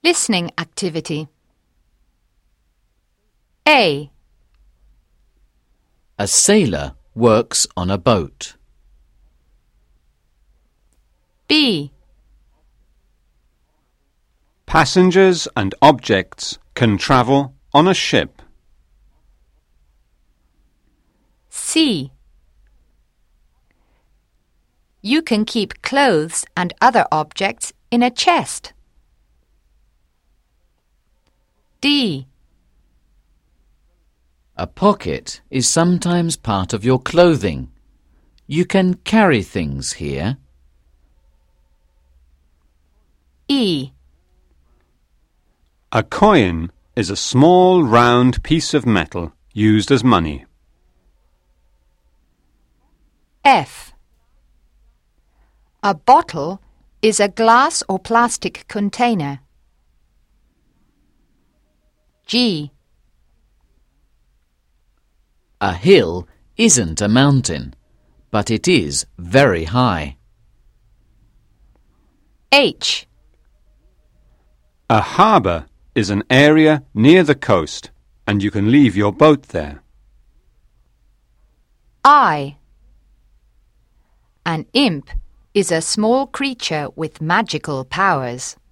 Listening activity. A. A sailor works on a boat. B. Passengers and objects can travel on a ship. C. You can keep clothes and other objects in a chest. D. A pocket is sometimes part of your clothing. You can carry things here. E. A coin is a small round piece of metal used as money. F. A bottle is a glass or plastic container. G. A hill isn't a mountain, but it is very high. H. A harbour is an area near the coast, and you can leave your boat there. I. An imp is a small creature with magical powers.